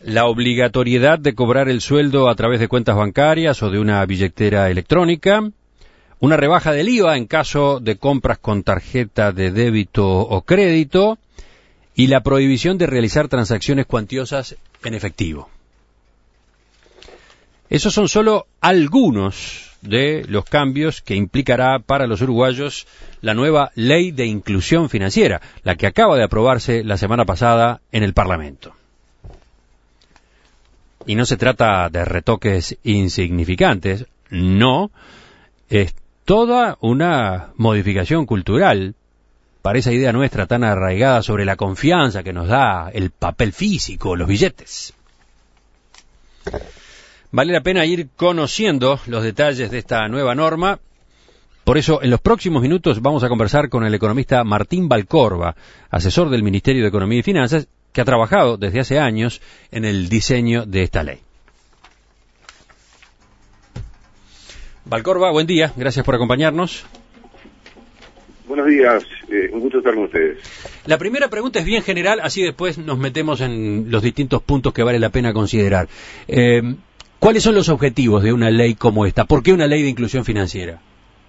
la obligatoriedad de cobrar el sueldo a través de cuentas bancarias o de una billetera electrónica, una rebaja del IVA en caso de compras con tarjeta de débito o crédito y la prohibición de realizar transacciones cuantiosas en efectivo. Esos son solo algunos de los cambios que implicará para los uruguayos la nueva Ley de Inclusión Financiera, la que acaba de aprobarse la semana pasada en el Parlamento. Y no se trata de retoques insignificantes, no, es toda una modificación cultural para esa idea nuestra tan arraigada sobre la confianza que nos da el papel físico, los billetes. Vale la pena ir conociendo los detalles de esta nueva norma. Por eso, en los próximos minutos vamos a conversar con el economista Martín Valcorba, asesor del Ministerio de Economía y Finanzas, que ha trabajado desde hace años en el diseño de esta ley. Valcorba, buen día, gracias por acompañarnos. Buenos días, un gusto estar con ustedes. La primera pregunta es bien general, así después nos metemos en los distintos puntos que vale la pena considerar. ¿Cuáles son los objetivos de una ley como esta? ¿Por qué una ley de inclusión financiera?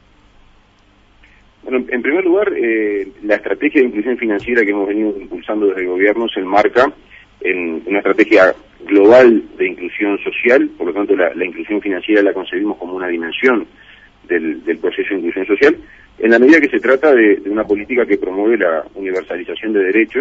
Bueno, en primer lugar, la estrategia de inclusión financiera que hemos venido impulsando desde el gobierno se enmarca en una estrategia global de inclusión social. Por lo tanto, la inclusión financiera la concebimos como una dimensión del proceso de inclusión social, en la medida que se trata de una política que promueve la universalización de derechos,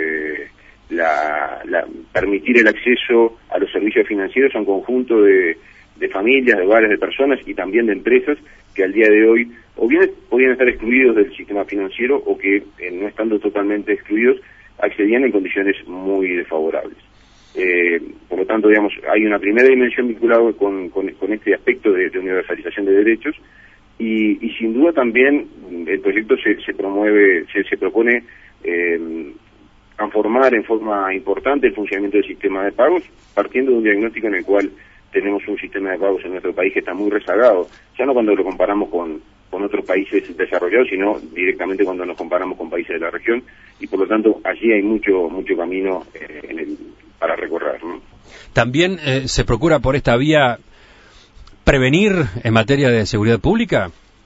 permitir el acceso a los servicios financieros a un conjunto de familias, de hogares, de personas y también de empresas que al día de hoy o bien podían estar excluidos del sistema financiero o que, no estando totalmente excluidos, accedían en condiciones muy desfavorables. Por lo tanto, digamos, hay una primera dimensión vinculada con este aspecto de universalización de derechos y sin duda también el proyecto se propone transformar en forma importante el funcionamiento del sistema de pagos, partiendo de un diagnóstico en el cual tenemos un sistema de pagos en nuestro país que está muy rezagado, ya no cuando lo comparamos con otros países desarrollados, sino directamente cuando nos comparamos con países de la región, y por lo tanto allí hay mucho camino para recorrer, ¿no? ¿También se procura por esta vía prevenir en materia de seguridad pública?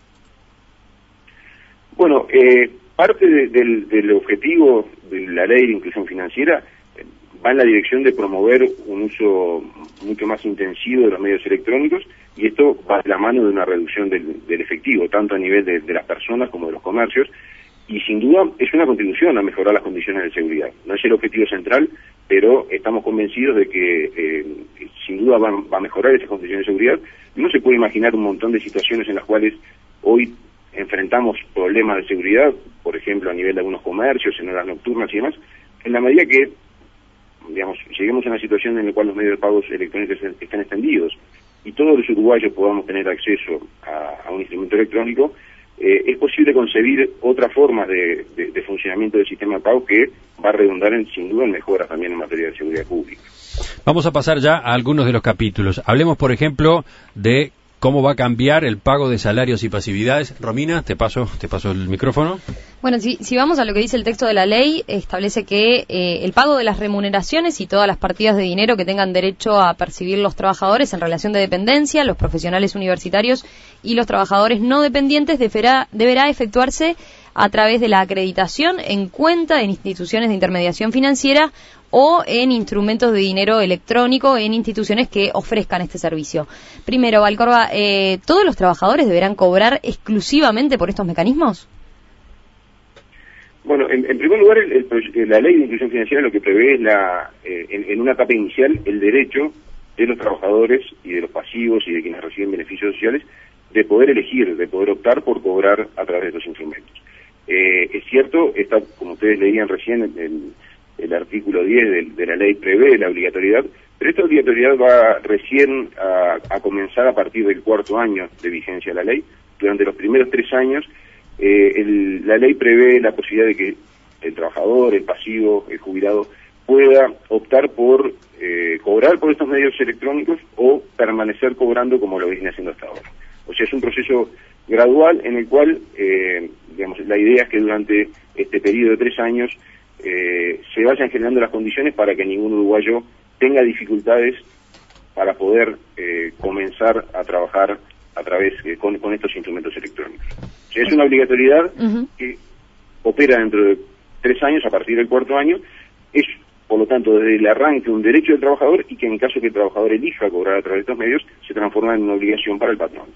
Bueno, parte del objetivo de la ley de inclusión financiera va en la dirección de promover un uso mucho más intensivo de los medios electrónicos, y esto va de la mano de una reducción del efectivo, tanto a nivel de las personas como de los comercios, y sin duda es una contribución a mejorar las condiciones de seguridad. No es el objetivo central, pero estamos convencidos de que sin duda va a mejorar esas condiciones de seguridad. No se puede imaginar un montón de situaciones en las cuales hoy enfrentamos problemas de seguridad, por ejemplo a nivel de algunos comercios, en horas nocturnas y demás, en la medida que, digamos, lleguemos a una situación en la cual los medios de pagos electrónicos estén extendidos y todos los uruguayos podamos tener acceso a un instrumento electrónico, es posible concebir otras formas de funcionamiento del sistema de pago que va a redundar sin duda en mejoras también en materia de seguridad pública. Vamos a pasar ya a algunos de los capítulos. Hablemos, por ejemplo, de cómo va a cambiar el pago de salarios y pasividades. Romina, te paso el micrófono. Bueno, si vamos a lo que dice el texto de la ley, establece que el pago de las remuneraciones y todas las partidas de dinero que tengan derecho a percibir los trabajadores en relación de dependencia, los profesionales universitarios y los trabajadores no dependientes deberá efectuarse a través de la acreditación en cuenta en instituciones de intermediación financiera o en instrumentos de dinero electrónico en instituciones que ofrezcan este servicio. Primero, Valcorba, ¿todos los trabajadores deberán cobrar exclusivamente por estos mecanismos? Bueno, en primer lugar, la ley de inclusión financiera lo que prevé es en una etapa inicial el derecho de los trabajadores y de los pasivos y de quienes reciben beneficios sociales de poder elegir, de poder optar por cobrar a través de los instrumentos. Es cierto, está, como ustedes leían recién, el artículo 10 de la ley prevé la obligatoriedad, pero esta obligatoriedad va recién a comenzar a partir del 4º año de vigencia de la ley. Durante los primeros 3 años, la ley prevé la posibilidad de que el trabajador, el pasivo, el jubilado, pueda optar por cobrar por estos medios electrónicos o permanecer cobrando como lo viene haciendo hasta ahora. O sea, es un proceso gradual en el cual, digamos, la idea es que durante este periodo de 3 años se vayan generando las condiciones para que ningún uruguayo tenga dificultades para poder comenzar a trabajar a través con estos instrumentos electrónicos. O sea, es una obligatoriedad que opera dentro de 3 años, a partir del 4º año. Es, por lo tanto, desde el arranque un derecho del trabajador, y que en caso que el trabajador elija cobrar a través de estos medios, se transforma en una obligación para el patrón.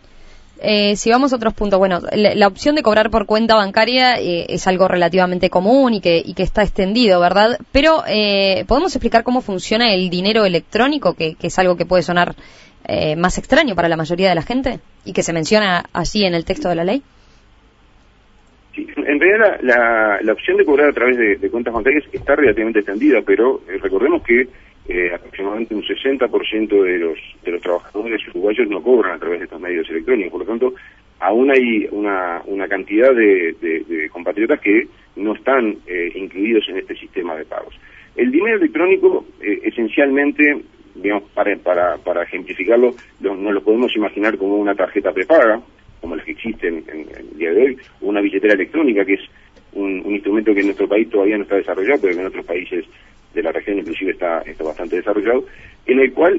Si vamos a otros puntos, bueno, la opción de cobrar por cuenta bancaria es algo relativamente común y que está extendido, ¿verdad? Pero, ¿podemos explicar cómo funciona el dinero electrónico, que es algo que puede sonar más extraño para la mayoría de la gente y que se menciona así en el texto de la ley? Sí, en realidad la opción de cobrar a través de cuentas bancarias está relativamente extendida, pero recordemos que aproximadamente un 60% de los trabajadores uruguayos no cobran a través de estos medios electrónicos. Por lo tanto, aún hay una cantidad de compatriotas que no están incluidos en este sistema de pagos. El dinero electrónico, esencialmente, digamos, para ejemplificarlo, nos lo podemos imaginar como una tarjeta prepaga, como las que existen en el día de hoy, o una billetera electrónica, que es un instrumento que en nuestro país todavía no está desarrollado, pero que en otros países de la región inclusive está bastante desarrollado, en el cual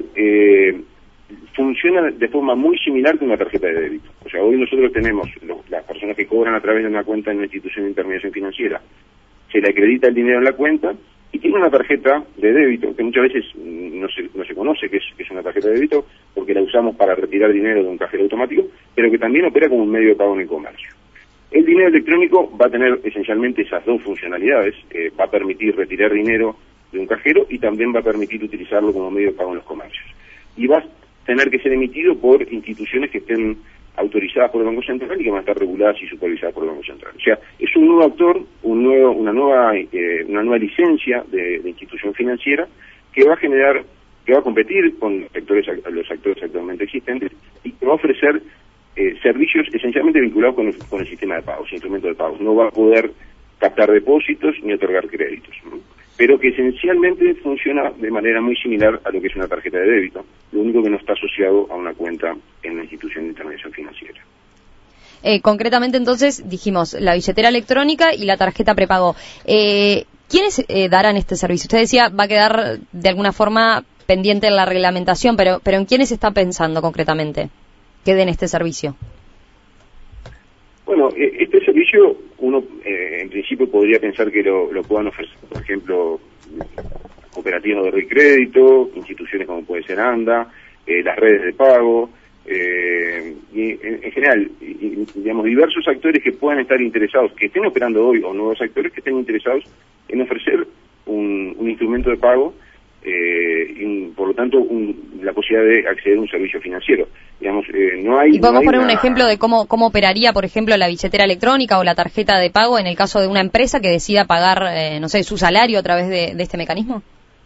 funciona de forma muy similar que una tarjeta de débito. O sea, hoy nosotros tenemos las personas que cobran a través de una cuenta en una institución de intermediación financiera, se le acredita el dinero en la cuenta y tiene una tarjeta de débito, que muchas veces no se conoce que es una tarjeta de débito, porque la usamos para retirar dinero de un cajero automático, pero que también opera como un medio de pago en el comercio. El dinero electrónico va a tener esencialmente esas dos funcionalidades, va a permitir retirar dinero de un cajero y también va a permitir utilizarlo como medio de pago en los comercios. Y va a tener que ser emitido por instituciones que estén autorizadas por el Banco Central y que van a estar reguladas y supervisadas por el Banco Central. O sea, es un nuevo actor, una nueva licencia de institución financiera que va a competir con los actores actualmente existentes y que va a ofrecer servicios esencialmente vinculados con el sistema de pagos, instrumentos de pagos. No va a poder captar depósitos ni otorgar créditos, ¿no? Pero que esencialmente funciona de manera muy similar a lo que es una tarjeta de débito, lo único que no está asociado a una cuenta en la institución de intermediación financiera. Concretamente, entonces, dijimos la billetera electrónica y la tarjeta prepago. ¿Quiénes darán este servicio? Usted decía, va a quedar de alguna forma pendiente en la reglamentación, pero ¿en quiénes está pensando concretamente que den este servicio? Bueno, este servicio uno en principio podría pensar que lo puedan ofrecer, por ejemplo, cooperativas de crédito, instituciones como puede ser ANDA, las redes de pago, y en general, digamos, diversos actores que puedan estar interesados, que estén operando hoy, o nuevos actores que estén interesados en ofrecer un instrumento de pago, y por lo tanto la posibilidad de acceder a un servicio financiero. Digamos, no hay. ¿Y podemos poner un ejemplo de cómo operaría, por ejemplo, la billetera electrónica o la tarjeta de pago en el caso de una empresa que decida pagar, no sé, su salario a través de este mecanismo?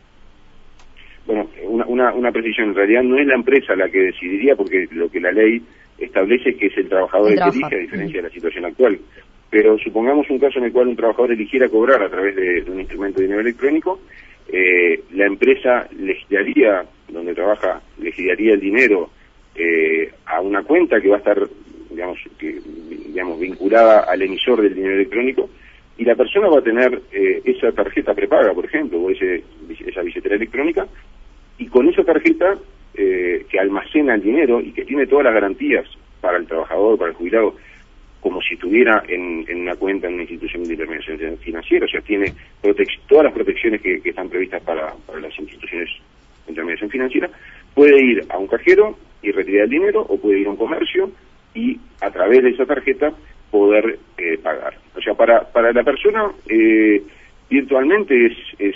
Bueno, una precisión. En realidad no es la empresa la que decidiría, porque lo que la ley establece es que es el trabajador el que elige, a diferencia de la situación actual. Pero supongamos un caso en el cual un trabajador eligiera cobrar a través de un instrumento de dinero electrónico, la empresa le giraría, donde trabaja, le giraría el dinero a una cuenta que va a estar, digamos, vinculada al emisor del dinero electrónico, y la persona va a tener esa tarjeta prepaga, por ejemplo, o esa billetera electrónica, y con esa tarjeta que almacena el dinero y que tiene todas las garantías para el trabajador, para el jubilado, como si estuviera en una cuenta en una institución de intermediación financiera. O sea, tiene todas las protecciones que están previstas para las instituciones de intermediación financiera. Puede ir a un cajero y retirar el dinero, o puede ir a un comercio y a través de esa tarjeta poder pagar. O sea, para la persona virtualmente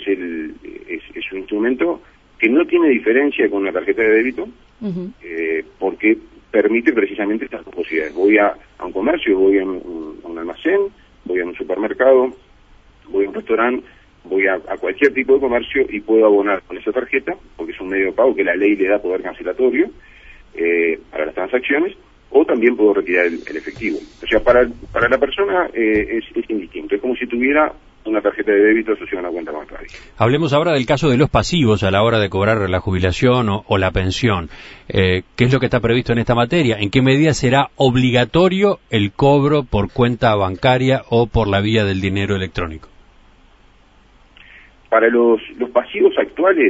es un instrumento que no tiene diferencia con una tarjeta de débito, porque permite precisamente estas dos posibilidades. Voy a un comercio, voy a un almacén, voy a un supermercado, voy a un restaurante, voy a cualquier tipo de comercio y puedo abonar con esa tarjeta, porque es un medio de pago que la ley le da poder cancelatorio para las transacciones, o también puedo retirar el efectivo. O sea, para la persona es indistinto, es como si tuviera una tarjeta de débito asociada a una cuenta bancaria. Hablemos ahora del caso de los pasivos a la hora de cobrar la jubilación o la pensión. ¿Qué es lo que está previsto en esta materia? ¿En qué medida será obligatorio el cobro por cuenta bancaria o por la vía del dinero electrónico? Para los pasivos actuales,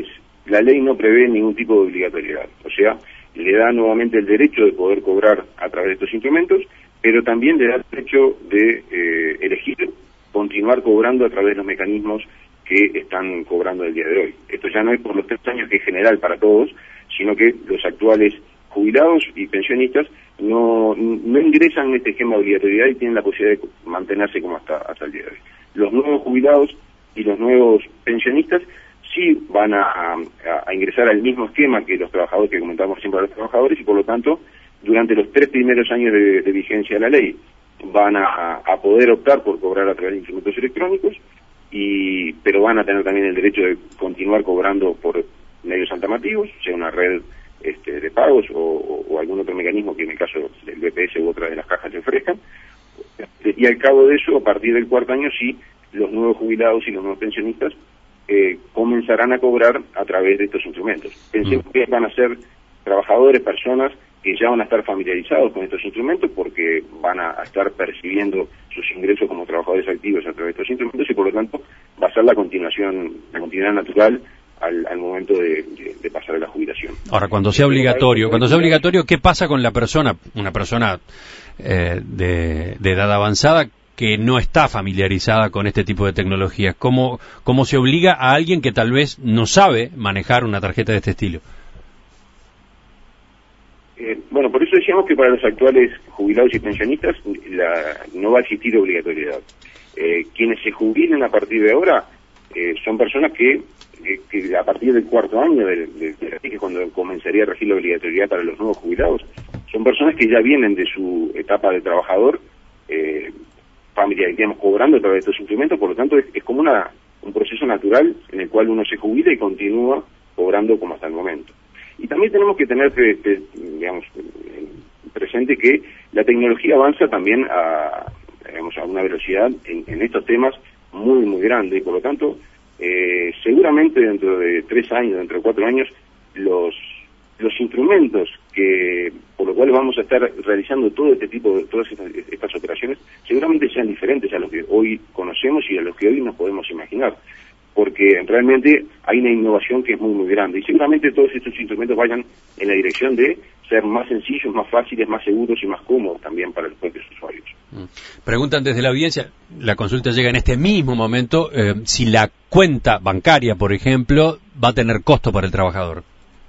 la ley no prevé ningún tipo de obligatoriedad, o sea, le da nuevamente el derecho de poder cobrar a través de estos instrumentos, pero también le da el derecho de elegir continuar cobrando a través de los mecanismos que están cobrando el día de hoy. Esto ya no es por los 3 años, que es general para todos, sino que los actuales jubilados y pensionistas no ingresan en este esquema de obligatoriedad y tienen la posibilidad de mantenerse como hasta el día de hoy. Los nuevos jubilados y los nuevos pensionistas sí van a ingresar al mismo esquema que los trabajadores, que comentamos siempre a los trabajadores, y por lo tanto, durante los 3 primeros años de vigencia de la ley, van a poder optar por cobrar a través de instrumentos electrónicos, pero van a tener también el derecho de continuar cobrando por medios alternativos, sea una red de pagos o algún otro mecanismo que en el caso del BPS u otra de las cajas le ofrezcan. Y al cabo de eso, a partir del 4.º año, sí, los nuevos jubilados y los nuevos pensionistas comenzarán a cobrar a través de estos instrumentos. Pensemos que van a ser trabajadores, personas que ya van a estar familiarizados con estos instrumentos porque van a estar percibiendo sus ingresos como trabajadores activos a través de estos instrumentos, y por lo tanto va a ser la continuidad natural al momento de pasar a la jubilación. Ahora, cuando sea obligatorio, ¿qué pasa con la persona, una persona de edad avanzada que no está familiarizada con este tipo de tecnologías? ¿Cómo se obliga a alguien que tal vez no sabe manejar una tarjeta de este estilo? Bueno, por eso decíamos que para los actuales jubilados y pensionistas no va a existir obligatoriedad. Quienes se jubilen a partir de ahora son personas que a partir del 4.º año de la ley, que es cuando comenzaría a regir la obligatoriedad para los nuevos jubilados, son personas que ya vienen de su etapa de trabajador familiar, digamos, cobrando a través de estos instrumentos. Por lo tanto es como un proceso natural en el cual uno se jubila y continúa cobrando como hasta el momento. Y también tenemos que tener presente que la tecnología avanza también a una velocidad en estos temas muy, muy grande, y por lo tanto seguramente dentro de 3 años, dentro de 4 años, los instrumentos por los cuales vamos a estar realizando todo este tipo de todas estas operaciones seguramente sean diferentes a los que hoy conocemos y a los que hoy nos podemos imaginar, porque realmente hay una innovación que es muy, muy grande, y seguramente todos estos instrumentos vayan en la dirección de ser más sencillos, más fáciles, más seguros y más cómodos también para los propios usuarios. Preguntan desde la audiencia, la consulta llega en este mismo momento, si la cuenta bancaria, por ejemplo, va a tener costo para el trabajador.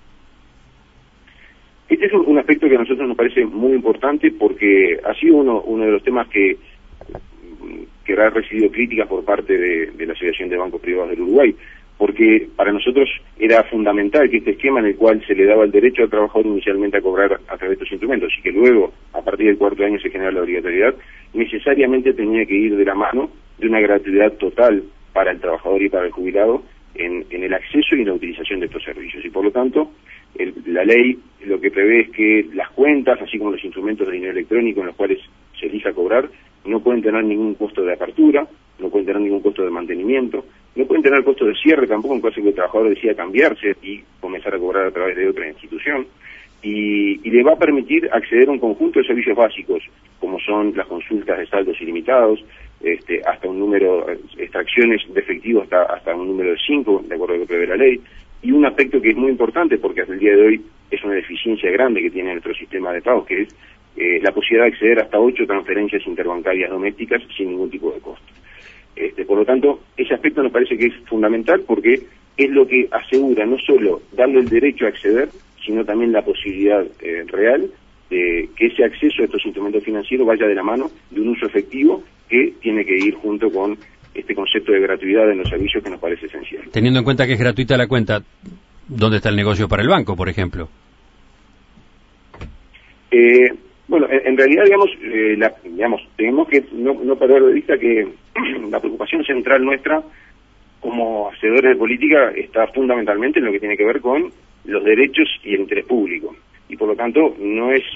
Este es un aspecto que a nosotros nos parece muy importante, porque ha sido uno de los temas que ha recibido críticas por parte de la Asociación de Bancos Privados del Uruguay, porque para nosotros era fundamental que este esquema en el cual se le daba el derecho al trabajador inicialmente a cobrar a través de estos instrumentos y que luego, a partir del 4.º año, se genera la obligatoriedad, necesariamente tenía que ir de la mano de una gratuidad total para el trabajador y para el jubilado en el acceso y la utilización de estos servicios. Y por lo tanto, la ley lo que prevé es que las cuentas, así como los instrumentos de dinero electrónico en los cuales se elija cobrar, no pueden tener ningún costo de apertura, no pueden tener ningún costo de mantenimiento, no pueden tener costo de cierre tampoco en caso que el trabajador decida cambiarse y comenzar a cobrar a través de otra institución, y le va a permitir acceder a un conjunto de servicios básicos, como son las consultas de saldos ilimitados, hasta un número, extracciones de efectivo hasta un número de 5, de acuerdo a lo que prevé la ley, y un aspecto que es muy importante porque hasta el día de hoy es una deficiencia grande que tiene nuestro sistema de pagos, que es la posibilidad de acceder hasta 8 transferencias interbancarias domésticas sin ningún tipo de costo. Por lo tanto, ese aspecto nos parece que es fundamental porque es lo que asegura no solo darle el derecho a acceder, sino también la posibilidad real de que ese acceso a estos instrumentos financieros vaya de la mano de un uso efectivo que tiene que ir junto con este concepto de gratuidad en los servicios que nos parece esencial. Teniendo en cuenta que es gratuita la cuenta, ¿dónde está el negocio para el banco, por ejemplo? Bueno, en realidad, tenemos que no perder de vista que la preocupación central nuestra como hacedores de política está fundamentalmente en lo que tiene que ver con los derechos y el interés público. Y por lo tanto, no es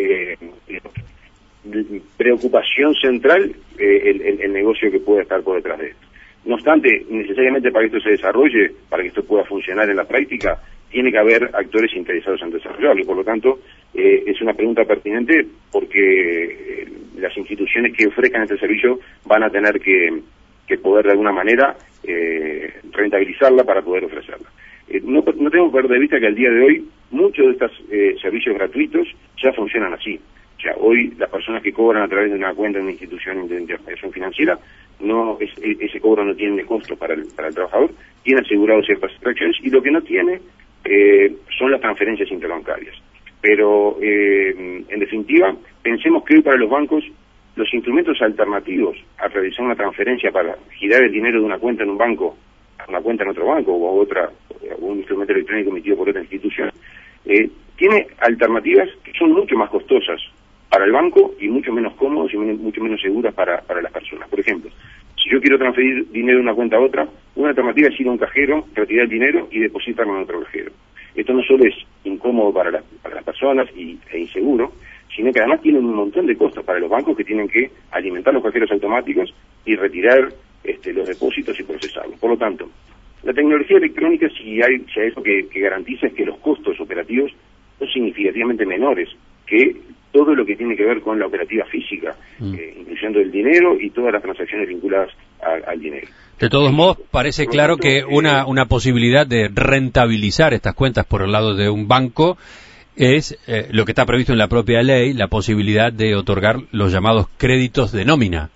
preocupación central el negocio que pueda estar por detrás de esto. No obstante, necesariamente para que esto se desarrolle, para que esto pueda funcionar en la práctica, tiene que haber actores interesados en desarrollarlo, y por lo tanto es una pregunta pertinente porque las instituciones que ofrezcan este servicio van a tener que poder de alguna manera rentabilizarla para poder ofrecerla. No tenemos que perder de vista que al día de hoy muchos de estos servicios gratuitos ya funcionan así. O sea, hoy las personas que cobran a través de una cuenta de una institución de intermediación financiera, ese cobro no tiene costo para el trabajador, tiene asegurado ciertas extracciones, y lo que no tiene son las transferencias interbancarias. Pero, en definitiva, pensemos que hoy para los bancos los instrumentos alternativos a realizar una transferencia para girar el dinero de una cuenta en un banco a una cuenta en otro banco o un instrumento electrónico emitido por otra institución, tiene alternativas que son mucho más costosas para el banco y mucho menos cómodos y mucho menos seguras para las personas. Por ejemplo, si yo quiero transferir dinero de una cuenta a otra, una alternativa es ir a un cajero, retirar el dinero y depositarlo en otro cajero. Esto no solo es incómodo para las personas e inseguro, sino que además tiene un montón de costos para los bancos que tienen que alimentar los cajeros automáticos y retirar los depósitos y procesarlos. Por lo tanto, la tecnología electrónica, si hay algo que garantiza, es que los costos operativos son significativamente menores que todo lo que tiene que ver con la operativa física, incluyendo el dinero y todas las transacciones vinculadas al dinero. De todos modos, parece claro que una posibilidad de rentabilizar estas cuentas por el lado de un banco es lo que está previsto en la propia ley, la posibilidad de otorgar los llamados créditos de nómina.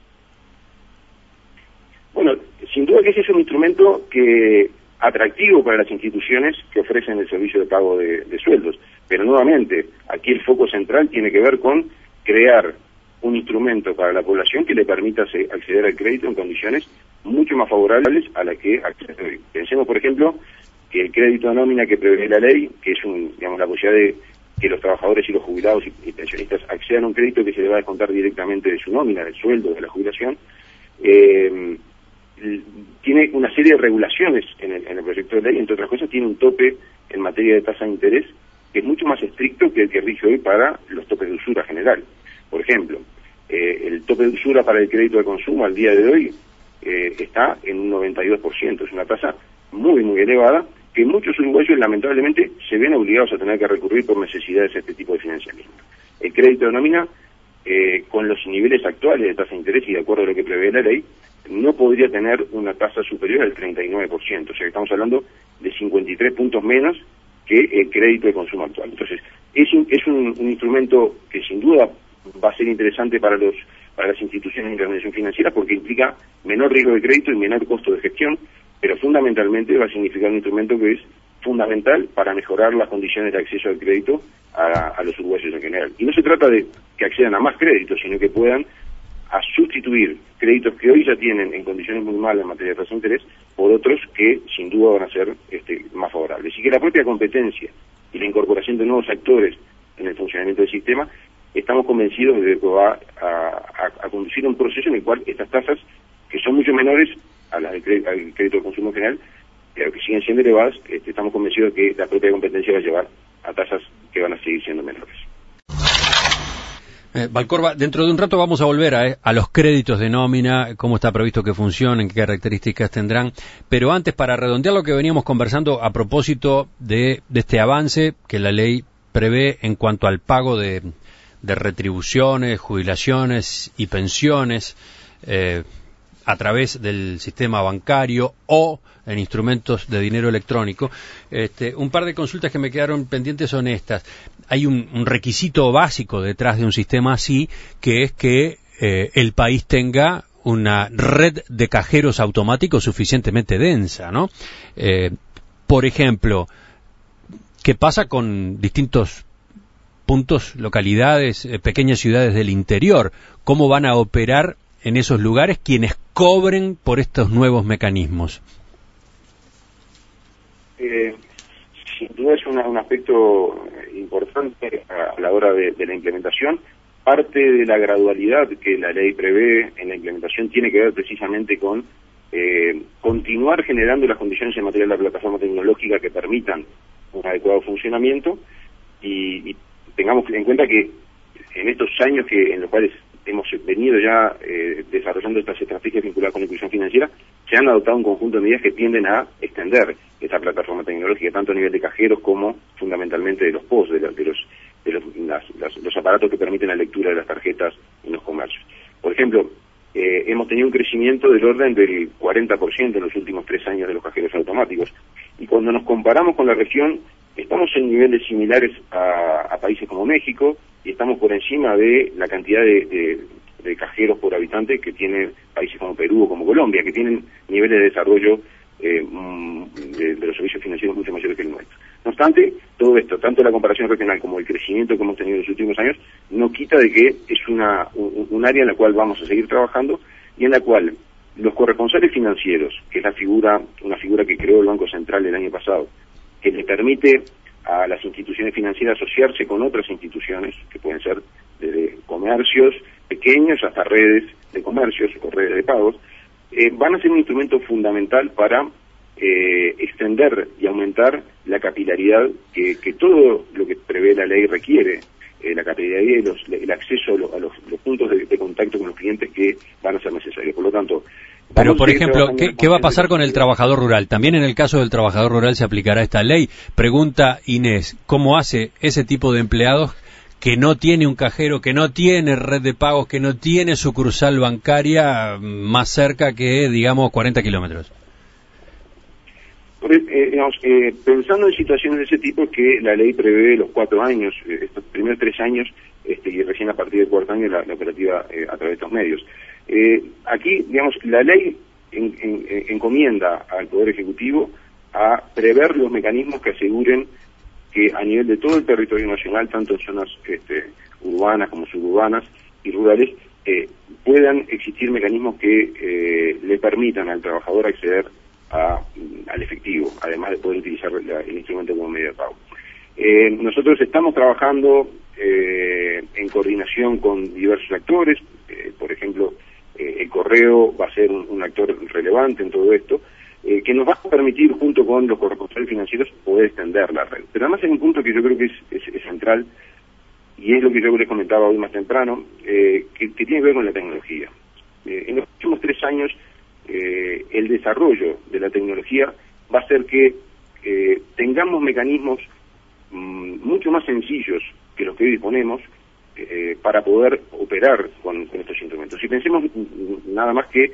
Bueno, sin duda que ese es un instrumento atractivo para las instituciones que ofrecen el servicio de pago de sueldos. Pero nuevamente, aquí el foco central tiene que ver con crear un instrumento para la población que le permita acceder al crédito en condiciones mucho más favorables a las que accede hoy. Pensemos, por ejemplo, que el crédito de nómina que prevé la ley, que es la posibilidad de que los trabajadores y los jubilados y pensionistas accedan a un crédito que se le va a descontar directamente de su nómina, del sueldo, de la jubilación, tiene una serie de regulaciones en el proyecto de ley. Entre otras cosas, tiene un tope en materia de tasa de interés que es mucho más estricto que el que rige hoy para los topes de usura general. Por ejemplo, el tope de usura para el crédito de consumo al día de hoy está en un 92%. Es una tasa muy, muy elevada que muchos uruguayos lamentablemente se ven obligados a tener que recurrir por necesidades a este tipo de financiamiento. El crédito de nómina, con los niveles actuales de tasa de interés y de acuerdo a lo que prevé la ley, no podría tener una tasa superior al 39%. O sea que estamos hablando de 53 puntos menos que el crédito de consumo actual. Entonces, es un instrumento que sin duda va a ser interesante para las instituciones de intermediación financiera porque implica menor riesgo de crédito y menor costo de gestión, pero fundamentalmente va a significar un instrumento que es fundamental para mejorar las condiciones de acceso al crédito a los uruguayos en general. Y no se trata de que accedan a más créditos, sino que puedan a sustituir créditos que hoy ya tienen en condiciones muy malas en materia de tasa de interés por otros que sin duda van a ser más favorables. Y que la propia competencia y la incorporación de nuevos actores en el funcionamiento del sistema, estamos convencidos de que va a conducir a un proceso en el cual estas tasas, que son mucho menores a las al crédito de consumo general, pero que siguen siendo elevadas, estamos convencidos de que la propia competencia va a llevar a tasas que van a seguir siendo menores. Valcorba, dentro de un rato vamos a volver a los créditos de nómina, cómo está previsto que funcionen, qué características tendrán, pero antes, para redondear lo que veníamos conversando a propósito de este avance que la ley prevé en cuanto al pago de retribuciones, jubilaciones y pensiones a través del sistema bancario o en instrumentos de dinero electrónico. Un par de consultas que me quedaron pendientes son estas. Hay un requisito básico detrás de un sistema así, que es que el país tenga una red de cajeros automáticos suficientemente densa, ¿no? Por ejemplo, ¿qué pasa con distintos puntos, localidades, pequeñas ciudades del interior? ¿Cómo van a operar en esos lugares quienes cobren por estos nuevos mecanismos? Sin duda es un aspecto importante a la hora de la implementación. Parte de la gradualidad que la ley prevé en la implementación tiene que ver precisamente con continuar generando las condiciones en materia de la plataforma tecnológica que permitan un adecuado funcionamiento y tengamos en cuenta que en estos años en los cuales hemos venido ya desarrollando estas estrategias vinculadas con la inclusión financiera, se han adoptado un conjunto de medidas que tienden a extender esta plataforma tecnológica, tanto a nivel de cajeros como fundamentalmente de los POS, de los aparatos que permiten la lectura de las tarjetas en los comercios. Por ejemplo, hemos tenido un crecimiento del orden del 40% en los últimos 3 años de los cajeros automáticos, y cuando nos comparamos con la región, estamos en niveles similares a países como México, y estamos por encima de la cantidad de cajeros por habitante que tienen países como Perú o como Colombia, que tienen niveles de desarrollo de los servicios financieros mucho mayores que el nuestro. No obstante, todo esto, tanto la comparación regional como el crecimiento que hemos tenido en los últimos años, no quita de que es un área en la cual vamos a seguir trabajando y en la cual los corresponsales financieros, que es una figura que creó el Banco Central el año pasado, que le permite a las instituciones financieras asociarse con otras instituciones, que pueden ser desde comercios pequeños hasta redes de comercios o redes de pagos, van a ser un instrumento fundamental para extender y aumentar la capilaridad que todo lo que prevé la ley requiere, la capilaridad y el acceso a los puntos de contacto con los clientes que van a ser necesarios. Por lo tanto, pero, por ejemplo, ¿qué va a pasar con el trabajador rural? También en el caso del trabajador rural se aplicará esta ley. Pregunta Inés, ¿cómo hace ese tipo de empleados que no tiene un cajero, que no tiene red de pagos, que no tiene sucursal bancaria más cerca que, digamos, 40 kilómetros? Pensando en situaciones de ese tipo, que la ley prevé los 4 años, estos primeros 3 años, y recién a partir del 4º año la operativa a través de estos medios. Aquí, digamos, la ley encomienda al Poder Ejecutivo a prever los mecanismos que aseguren que a nivel de todo el territorio nacional, tanto en zonas urbanas como suburbanas y rurales, puedan existir mecanismos que le permitan al trabajador acceder al efectivo, además de poder utilizar el instrumento como medio de pago. Nosotros estamos trabajando en coordinación con diversos actores, por ejemplo, el correo va a ser un actor relevante en todo esto, que nos va a permitir, junto con los corresponsales financieros, poder extender la red. Pero además hay un punto que yo creo que es central, y es lo que yo les comentaba hoy más temprano, que tiene que ver con la tecnología. En los últimos 3 años, el desarrollo de la tecnología va a hacer que tengamos mecanismos mucho más sencillos que los que hoy disponemos para poder operar con estos instrumentos. Y pensemos nada más que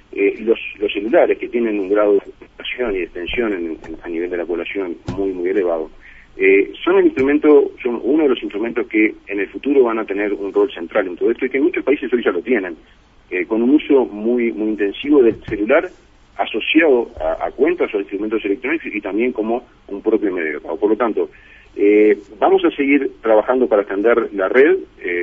los celulares, que tienen un grado de penetración y de extensión a nivel de la población muy elevado, son uno de los instrumentos que en el futuro van a tener un rol central en todo esto, y que en muchos países hoy ya lo tienen, con un uso muy intensivo del celular asociado a cuentas o a instrumentos electrónicos y también como un propio medio de pago. Por lo tanto, vamos a seguir trabajando para extender la red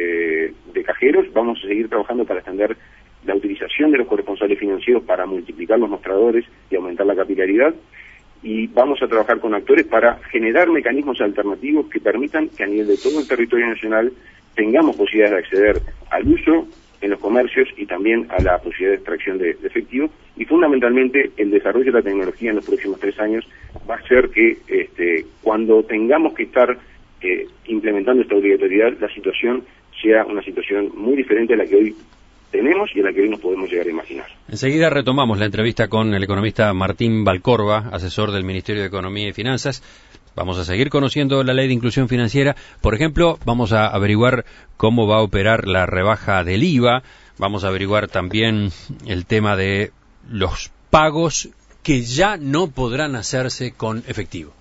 de cajeros, vamos a seguir trabajando para extender la utilización de los corresponsales financieros para multiplicar los mostradores y aumentar la capilaridad, y vamos a trabajar con actores para generar mecanismos alternativos que permitan que a nivel de todo el territorio nacional tengamos posibilidades de acceder al uso en los comercios y también a la posibilidad de extracción de efectivo, y fundamentalmente el desarrollo de la tecnología en los próximos 3 años va a hacer que cuando tengamos que estar implementando esta obligatoriedad, la situación sea una situación muy diferente a la que hoy tenemos y a la que hoy nos podemos llegar a imaginar. Enseguida retomamos la entrevista con el economista Martín Valcorba, asesor del Ministerio de Economía y Finanzas. Vamos a seguir conociendo la ley de inclusión financiera. Por ejemplo, vamos a averiguar cómo va a operar la rebaja del IVA. Vamos a averiguar también el tema de los pagos que ya no podrán hacerse con efectivo.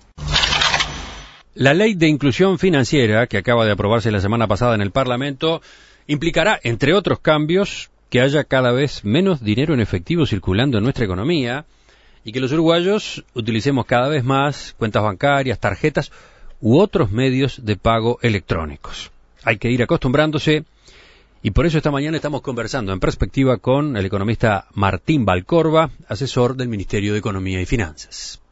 La ley de inclusión financiera, que acaba de aprobarse la semana pasada en el Parlamento, implicará, entre otros cambios, que haya cada vez menos dinero en efectivo circulando en nuestra economía y que los uruguayos utilicemos cada vez más cuentas bancarias, tarjetas u otros medios de pago electrónicos. Hay que ir acostumbrándose, y por eso esta mañana estamos conversando en perspectiva con el economista Martín Valcorba, asesor del Ministerio de Economía y Finanzas.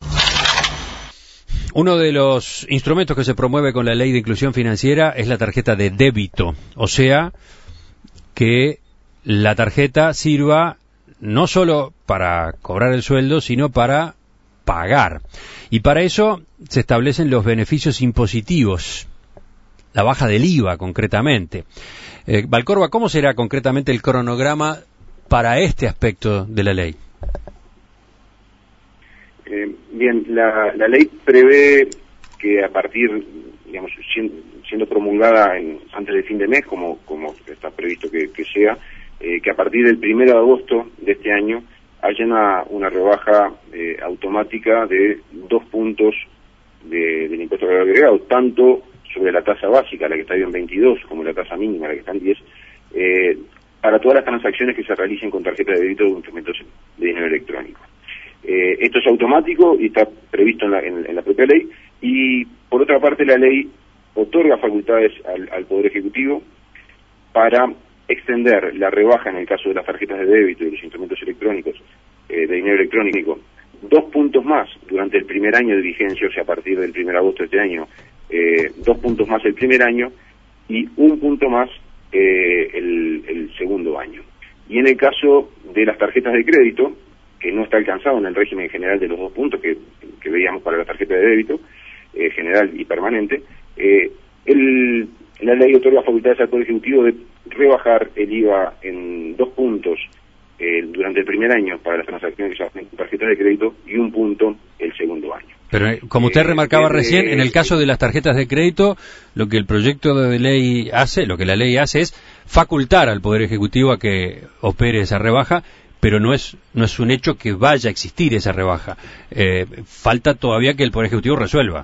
Uno de los instrumentos que se promueve con la ley de inclusión financiera es la tarjeta de débito, o sea, que la tarjeta sirva no solo para cobrar el sueldo, sino para pagar. Y para eso se establecen los beneficios impositivos, la baja del IVA concretamente. Valcorba, ¿cómo será concretamente el cronograma para este aspecto de la ley? Bien, la ley prevé que a partir, digamos, siendo promulgada antes del fin de mes, como está previsto que sea, que a partir del 1 de agosto de este año haya una rebaja automática de 2 puntos del impuesto al valor agregado, tanto sobre la tasa básica, la que está en 22, como la tasa mínima, la que está en 10, para todas las transacciones que se realicen con tarjeta de débito o instrumentos de dinero electrónico. Esto es automático y está previsto en la propia ley, y por otra parte la ley otorga facultades al Poder Ejecutivo para extender la rebaja en el caso de las tarjetas de débito y los instrumentos electrónicos, de dinero electrónico, 2 puntos más durante el primer año de vigencia, o sea, a partir del 1 de agosto de este año, 2 puntos más el primer año y 1 punto más el segundo año. Y en el caso de las tarjetas de crédito, que no está alcanzado en el régimen general de los 2 puntos que veíamos para la tarjeta de débito, general y permanente, la ley otorga facultades al Poder Ejecutivo de rebajar el IVA en 2 puntos durante el primer año para las transacciones que se hacen con tarjetas de crédito y 1 punto el segundo año. Pero como usted remarcaba recién, en el caso de las tarjetas de crédito, lo que el proyecto de ley hace, lo que la ley hace es facultar al Poder Ejecutivo a que opere esa rebaja, pero no es un hecho que vaya a existir esa rebaja. Falta todavía que el Poder Ejecutivo resuelva.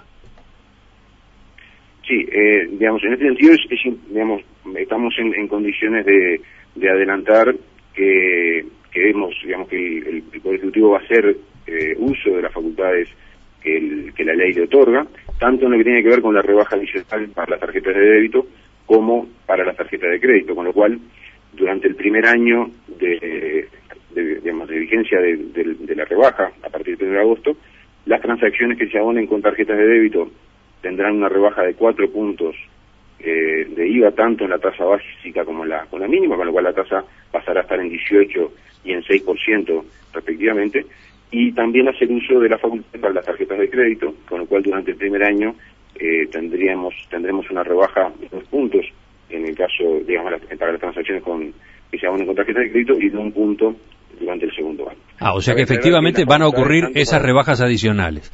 Sí, digamos, en este sentido, digamos, estamos en condiciones de adelantar que vemos, digamos, que el Poder Ejecutivo va a hacer uso de las facultades que la ley le otorga, tanto en lo que tiene que ver con la rebaja adicional para las tarjetas de débito como para las tarjetas de crédito, con lo cual, durante el primer año de vigencia de la rebaja, a partir del 1 de agosto, las transacciones que se abonen con tarjetas de débito tendrán una rebaja de 4 puntos de IVA, tanto en la tasa básica como en la mínima, con lo cual la tasa pasará a estar en 18 y en 6% respectivamente, y también hacer uso de la facultad para las tarjetas de crédito, con lo cual durante el primer año tendremos una rebaja de 2 puntos en el caso, digamos, para las transacciones que se abonen con tarjetas de crédito, y de 1 punto durante el segundo año. O sea que efectivamente van a ocurrir esas rebajas adicionales.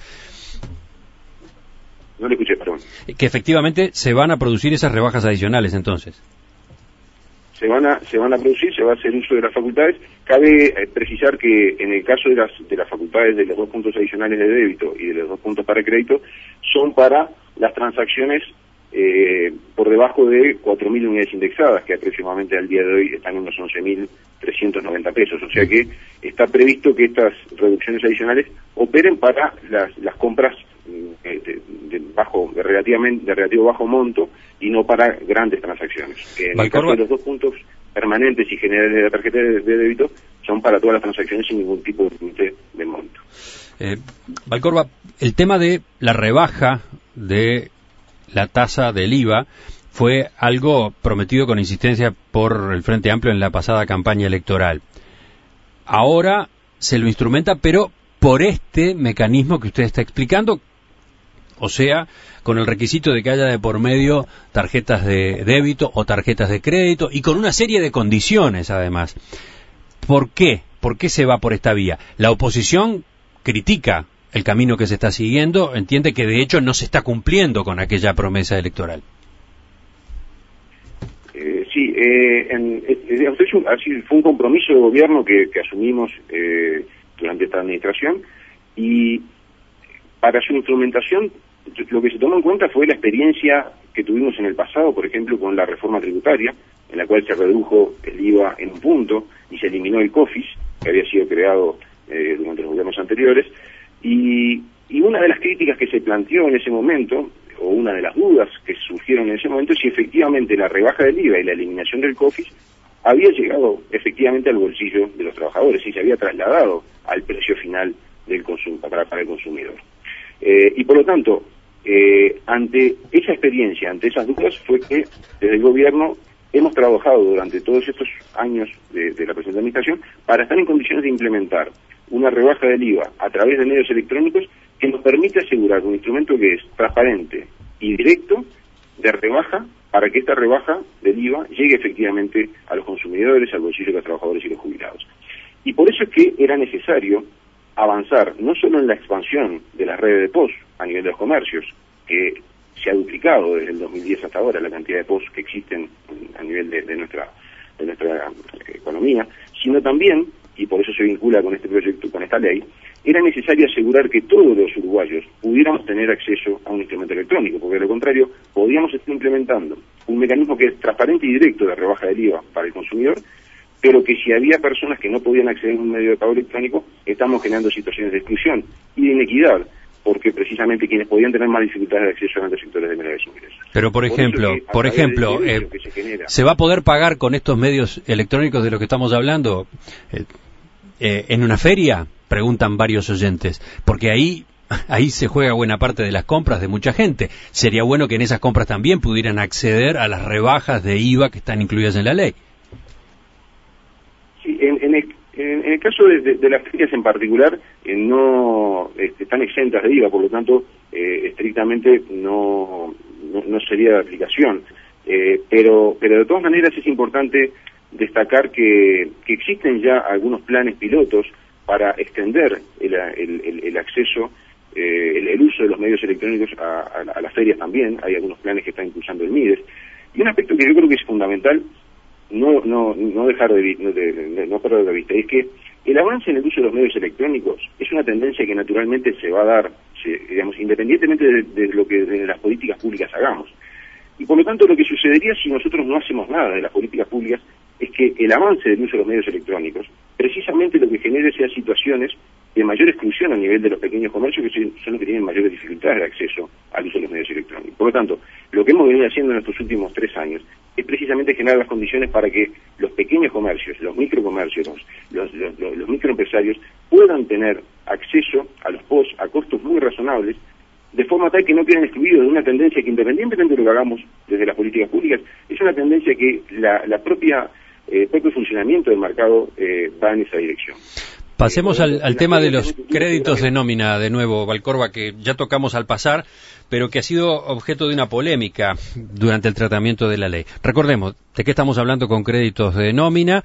No le escuché, perdón. Que efectivamente se van a producir esas rebajas adicionales, entonces. Se van a producir, se va a hacer uso de las facultades. Cabe precisar que en el caso de las facultades de los 2 puntos adicionales de débito y de los 2 puntos para crédito, son para las transacciones por debajo de 4.000 unidades indexadas, que aproximadamente al día de hoy están en unos 11.390 pesos. O sea que está previsto que estas reducciones adicionales operen para las compras de relativo bajo monto y no para grandes transacciones. En el caso de los 2 puntos permanentes y generales de la tarjeta de débito, son para todas las transacciones sin ningún tipo de límite de monto. Valcorba, el tema de la rebaja de la tasa del IVA fue algo prometido con insistencia por el Frente Amplio en la pasada campaña electoral. Ahora se lo instrumenta, pero por este mecanismo que usted está explicando, o sea, con el requisito de que haya de por medio tarjetas de débito o tarjetas de crédito, y con una serie de condiciones además. ¿Por qué? ¿Por qué se va por esta vía? La oposición critica el camino que se está siguiendo, entiende que de hecho no se está cumpliendo con aquella promesa electoral. Sí, fue un compromiso de gobierno que asumimos durante esta administración, y para su implementación lo que se tomó en cuenta fue la experiencia que tuvimos en el pasado, por ejemplo, con la reforma tributaria, en la cual se redujo el IVA en 1 punto y se eliminó el COFIS, que había sido creado durante los gobiernos anteriores, y una de las críticas que se planteó en ese momento, o una de las dudas que surgieron en ese momento, es si efectivamente la rebaja del IVA y la eliminación del COFIS había llegado efectivamente al bolsillo de los trabajadores, y se había trasladado al precio final del consumo para el consumidor. Y por lo tanto, ante esa experiencia, ante esas dudas, fue que desde el gobierno hemos trabajado durante todos estos años de la presente administración para estar en condiciones de implementar una rebaja del IVA a través de medios electrónicos que nos permite asegurar un instrumento que es transparente y directo de rebaja, para que esta rebaja del IVA llegue efectivamente a los consumidores, al bolsillo de los trabajadores y los jubilados. Y por eso es que era necesario avanzar no solo en la expansión de las redes de POS a nivel de los comercios, que se ha duplicado desde el 2010 hasta ahora la cantidad de POS que existen a nivel de nuestra economía, sino también y por eso se vincula con este proyecto, con esta ley, era necesario asegurar que todos los uruguayos pudiéramos tener acceso a un instrumento electrónico, porque de lo contrario podíamos estar implementando un mecanismo que es transparente y directo de rebaja del IVA para el consumidor, pero que si había personas que no podían acceder a un medio de pago electrónico, estamos generando situaciones de exclusión y de inequidad, porque precisamente quienes podían tener más dificultades de acceso eran los sectores de menores ingresos. Pero por ejemplo, ¿se va a poder pagar con estos medios electrónicos de los que estamos hablando en una feria? Preguntan varios oyentes, porque ahí se juega buena parte de las compras de mucha gente. Sería bueno que en esas compras también pudieran acceder a las rebajas de IVA que están incluidas en la ley. Sí, en el caso de las ferias en particular, no están exentas de IVA, por lo tanto, estrictamente no sería de aplicación. Pero de todas maneras es importante destacar que existen ya algunos planes pilotos para extender el acceso, el uso de los medios electrónicos a las ferias también. Hay algunos planes que está impulsando el MIDES. Y un aspecto que yo creo que es fundamental no perder de vista, es que el avance en el uso de los medios electrónicos es una tendencia que naturalmente se va a dar, digamos, independientemente de lo que de las políticas públicas hagamos. Y por lo tanto lo que sucedería si nosotros no hacemos nada de las políticas públicas es que el avance del uso de los medios electrónicos precisamente lo que genere sea situaciones de mayor exclusión a nivel de los pequeños comercios, que son los que tienen mayores dificultades de acceso al uso de los medios electrónicos. Por lo tanto, lo que hemos venido haciendo en estos últimos 3 años es precisamente generar las condiciones para que los pequeños comercios, los microcomercios, los microempresarios puedan tener acceso a los POS a costos muy razonables, de forma tal que no queden excluidos de una tendencia que, independientemente de lo que hagamos desde las políticas públicas, es una tendencia que el propio funcionamiento del mercado va en esa dirección. Pasemos al tema de los créditos de nómina de nuevo, Valcorba, que ya tocamos al pasar, pero que ha sido objeto de una polémica durante el tratamiento de la ley. Recordemos, ¿de qué estamos hablando con créditos de nómina?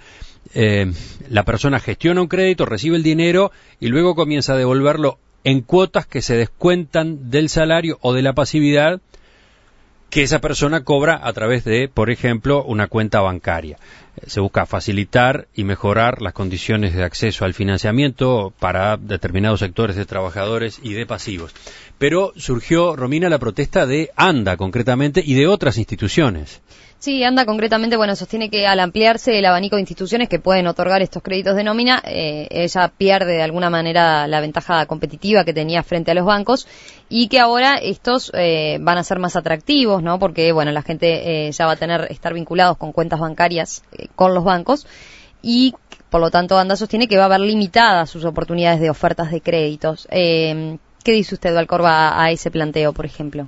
La persona gestiona un crédito, recibe el dinero y luego comienza a devolverlo en cuotas que se descuentan del salario o de la pasividad que esa persona cobra a través de, por ejemplo, una cuenta bancaria. Se busca facilitar y mejorar las condiciones de acceso al financiamiento para determinados sectores de trabajadores y de pasivos. Pero surgió, Romina, la protesta de ANDA, concretamente, y de otras instituciones. Sí, ANDA concretamente, sostiene que al ampliarse el abanico de instituciones que pueden otorgar estos créditos de nómina, ella pierde de alguna manera la ventaja competitiva que tenía frente a los bancos y que ahora estos van a ser más atractivos, ¿no? Porque, la gente ya va a estar vinculados con cuentas bancarias con los bancos y, por lo tanto, ANDA sostiene que va a haber limitadas sus oportunidades de ofertas de créditos. ¿Qué dice usted, Valcorba, a ese planteo, por ejemplo?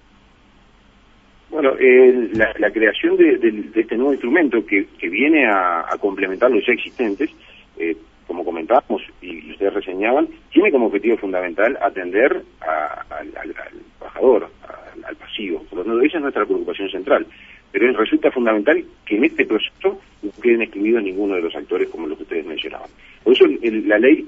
Bueno, la creación de este nuevo instrumento que viene a complementar los ya existentes, como comentábamos y ustedes reseñaban, tiene como objetivo fundamental atender al trabajador, al pasivo. Por lo tanto, esa es nuestra preocupación central. Pero resulta fundamental que en este proceso no queden excluidos ninguno de los actores como los que ustedes mencionaban. Por eso la ley,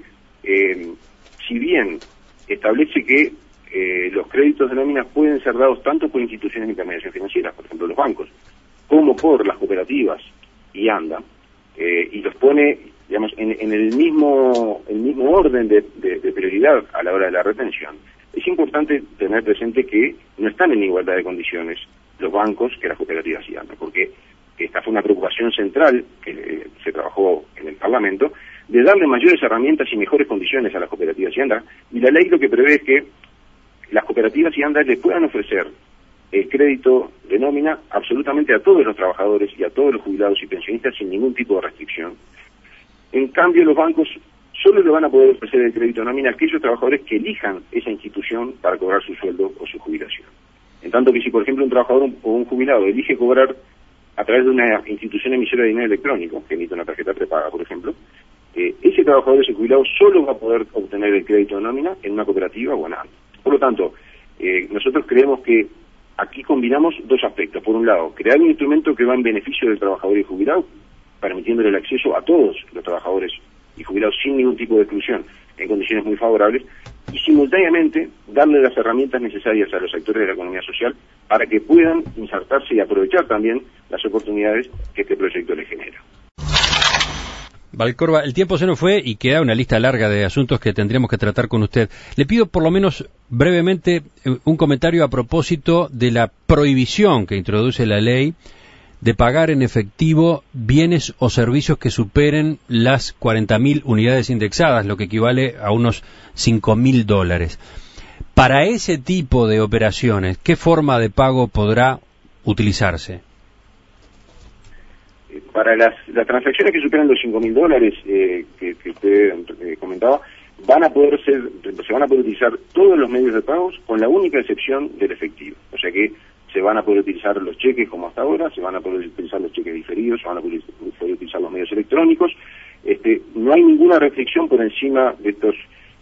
si bien establece que los créditos de nómina pueden ser dados tanto por instituciones de intermediación financiera, por ejemplo los bancos, como por las cooperativas y ANDA, y los pone, en el mismo orden de prioridad a la hora de la retención. Es importante tener presente que no están en igualdad de condiciones los bancos que las cooperativas y ANDA, porque esta fue una preocupación central que se trabajó en el Parlamento, de darle mayores herramientas y mejores condiciones a las cooperativas y ANDA, y la ley lo que prevé es que las cooperativas y ANDA le puedan ofrecer el crédito de nómina absolutamente a todos los trabajadores y a todos los jubilados y pensionistas sin ningún tipo de restricción. En cambio, los bancos solo le van a poder ofrecer el crédito de nómina a aquellos trabajadores que elijan esa institución para cobrar su sueldo o su jubilación. En tanto que si, por ejemplo, un trabajador o un jubilado elige cobrar a través de una institución emisora de dinero electrónico, que emite una tarjeta prepaga, por ejemplo, ese trabajador, ese jubilado, solo va a poder obtener el crédito de nómina en una cooperativa o en ANDA. Por lo tanto, nosotros creemos que aquí combinamos dos aspectos. Por un lado, crear un instrumento que va en beneficio del trabajador y jubilado, permitiéndole el acceso a todos los trabajadores y jubilados sin ningún tipo de exclusión, en condiciones muy favorables, y simultáneamente darle las herramientas necesarias a los sectores de la economía social para que puedan insertarse y aprovechar también las oportunidades que este proyecto les genera. Valcorba, el tiempo se nos fue y queda una lista larga de asuntos que tendríamos que tratar con usted. Le pido por lo menos brevemente un comentario a propósito de la prohibición que introduce la ley de pagar en efectivo bienes o servicios que superen las 40.000 unidades indexadas, lo que equivale a unos $5.000. Para ese tipo de operaciones, ¿qué forma de pago podrá utilizarse? Para las transacciones que superan los $5.000 que usted comentaba, se van a poder utilizar todos los medios de pagos con la única excepción del efectivo. O sea que se van a poder utilizar los cheques como hasta ahora, se van a poder utilizar los cheques diferidos, se van a poder utilizar los medios electrónicos. No hay ninguna restricción por encima de estos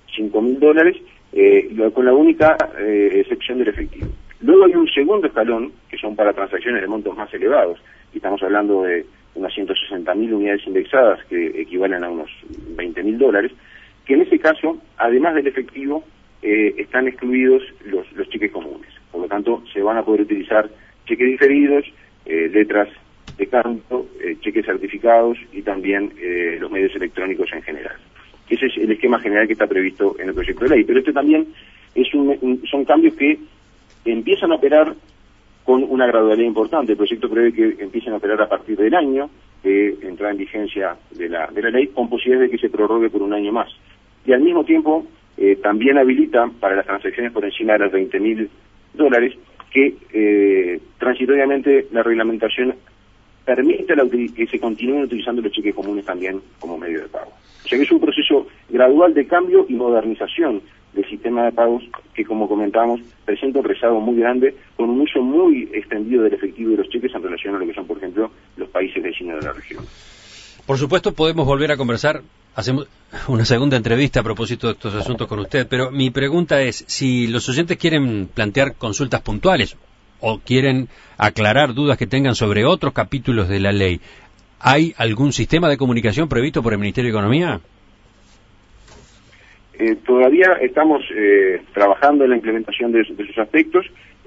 $5.000, con la única excepción del efectivo. Luego hay un segundo escalón, que son para transacciones de montos más elevados, y estamos hablando de unas 160.000 unidades indexadas, que equivalen a unos $20.000, que en ese caso, además del efectivo, están excluidos los cheques comunes. Por lo tanto, se van a poder utilizar cheques diferidos, letras de cambio, cheques certificados y también los medios electrónicos en general. Ese es el esquema general que está previsto en el proyecto de ley. Pero este también son cambios que empiezan a operar con una gradualidad importante. El proyecto prevé que empiecen a operar a partir del año de entrada en vigencia de la ley, con posibilidades de que se prorrogue por un año más. Y al mismo tiempo, también habilita para las transacciones por encima de los $20.000 que transitoriamente la reglamentación permite que se continúen utilizando los cheques comunes también como medio de pago. O sea que es un proceso gradual de cambio y modernización del sistema de pagos que, como comentábamos, presenta un rezago muy grande, con un uso muy extendido del efectivo y de los cheques en relación a lo que son, por ejemplo, los países vecinos de la región. Por supuesto, podemos volver a conversar. Hacemos una segunda entrevista a propósito de estos asuntos con usted, pero mi pregunta es, si los oyentes quieren plantear consultas puntuales o quieren aclarar dudas que tengan sobre otros capítulos de la ley, ¿hay algún sistema de comunicación previsto por el Ministerio de Economía? Todavía estamos trabajando en la implementación de esos aspectos.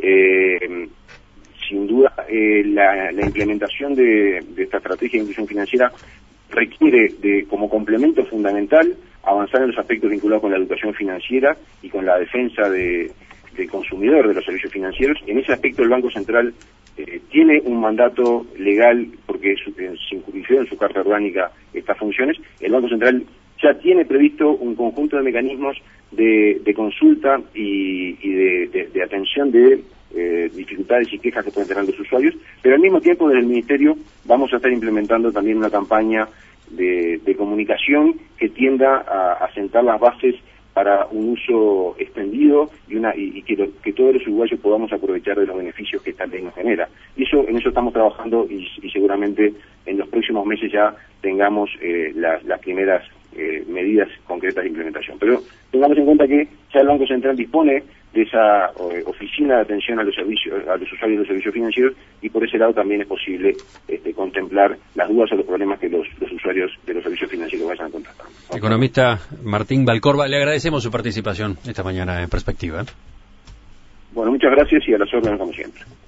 Sin duda, la implementación de esta estrategia de inclusión financiera requiere como complemento fundamental avanzar en los aspectos vinculados con la educación financiera y con la defensa del consumidor de los servicios financieros. En ese aspecto el Banco Central tiene un mandato legal, porque se incluyó en su Carta Orgánica estas funciones. El Banco Central ya tiene previsto un conjunto de mecanismos de consulta y de atención de dificultades y quejas que pueden tener los usuarios, pero al mismo tiempo desde el Ministerio vamos a estar implementando también una campaña de comunicación que tienda a sentar las bases para un uso extendido y que todos los uruguayos podamos aprovechar de los beneficios que esta ley nos genera. Y en eso estamos trabajando y seguramente en los próximos meses ya tengamos las primeras medidas concretas de implementación. Pero tengamos en cuenta que ya el Banco Central dispone de esa oficina de atención a los usuarios de los servicios financieros, y por ese lado también es posible contemplar las dudas o los problemas que los usuarios de los servicios financieros vayan a contratar. Economista Martín Valcorba, le agradecemos su participación esta mañana en Perspectiva. Bueno, muchas gracias y a las órdenes como siempre.